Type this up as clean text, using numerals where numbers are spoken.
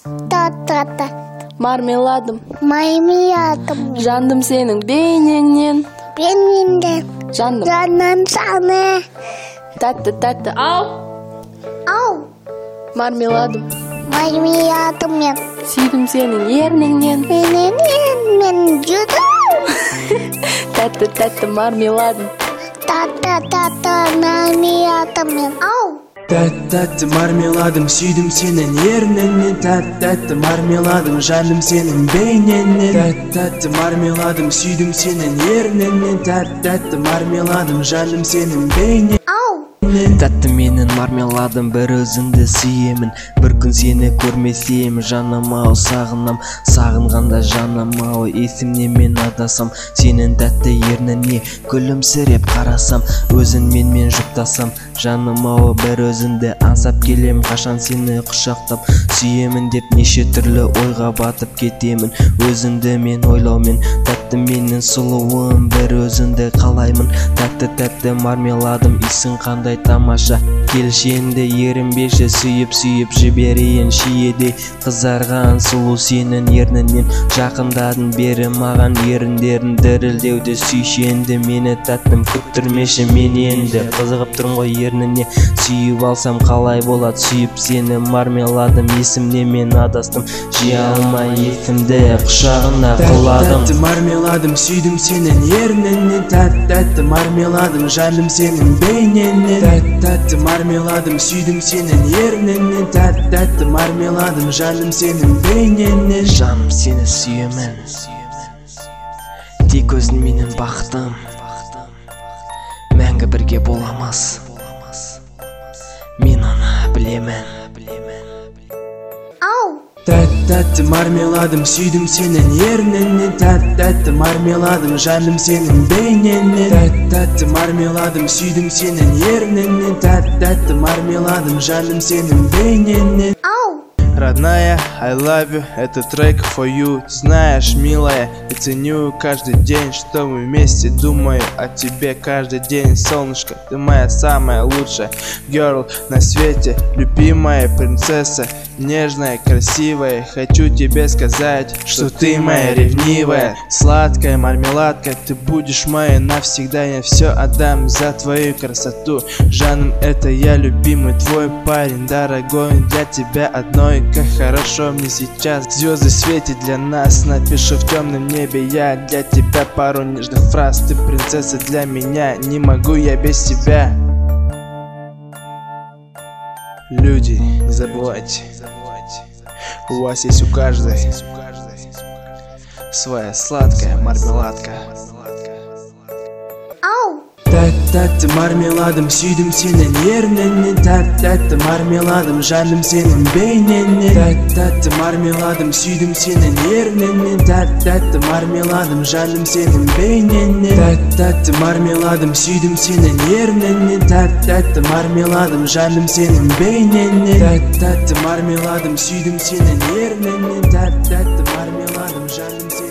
Та-та-та. Мармеладым, Жаным senin beyningden. Benimden. Жаным, Canım sana. tatlı. Al. Marmeladım, Ben. süydüm senin yerningden. Ben judo. Tatlı marmeladım. Ta-ta-ta-ta. Ben. Tatlı marmeladım, süydüm senin yerinden. Tatlı marmeladım, жаным senin beyninden. Tatlı marmeladım, süydüm senin yerinden. Tatlı marmeladım, жаным senin beyninden. Тәтті менің мармеладым, бір өзіңді сүйемін. Бір күн сені көрмесем, жаным-ау сағынам. Сағынғанда жаным-ау есімнен мен адасам. Сенің тәтті ерніне күлімсіреп қарасам, өзіңмен мен жұптасам. Жаным-ау бір өзіңді аңсап келем, қашан сені құшақтап сүйемін деп неше түрлі ойға батып кетемін. Өзіңді мен ойлаумен, тәтті менің сұлуым, бір өзіңді қалаймын. Тәтті мармеладым, исің қандай тамаша. Келшенді ерінбеші, сүйіп жіберейін шиедей. Қызарған сұлу сенің ернінен жақындадың бері маған, еріндерін дірілдеуді сүйшенді. Мені тәттім күттірмеші, мен енді қызығып тұрмын ғой ерніне. Сүйіп алсам қалай болады, сүйіп сені мармеладым. Есімнен мен адастым, жия алмай есімді құшағына құладым. Тәтті мармеладым, süydüm senin yerinden. Tatlı marmeladım, жаным senin beyninden. Tatlı marmeladım, süydüm senin yerinden. Tatlı marmeladım, жаным senin beyninden. Жаным сені сүйемін, тек өзің менің бақытым. Мәңгі бірге боламыз, мен оны білемін. Tatlı marmeladım, süydüm senin yerinden. Tatlı marmeladım, жаным senin beyninden. Tatlı marmeladım, süydüm senin yerinden. Tatlı marmeladım, жаным senin beyninden. Родная, I love you, это трек for you. Ты знаешь, милая, я ценю каждый день, что мы вместе. Думаю о тебе каждый день, солнышко. Ты моя самая лучшая girl на свете, любимая принцесса, нежная, красивая. Хочу тебе сказать, что ты моя ревнивая, сладкая мармеладка. Ты будешь моей навсегда, я все отдам за твою красоту. Жаным, это я, любимый твой парень, дорогой, для тебя одной. Как хорошо мне сейчас, звезды светят для нас. Напишу в темном небе я для тебя пару нежных фраз. Ты принцесса для меня, не могу я без тебя. Люди, не забывайте, у вас есть у каждой своя сладкая мармеладка. Tatlı marmeladım, süydüm senin yerinden. Tatlı marmeladım, жаным senin beyninden. Tatlı marmeladım, süydüm senin yerinden. Tatlı marmeladım, жаным senin beyninden. Tatlı marmeladım, süydüm senin yerinden. Tatlı marmeladım, жаным senin beyninden. Tatlı marmeladım, süydüm senin yerinden. Tatlı marmeladım, жаным senin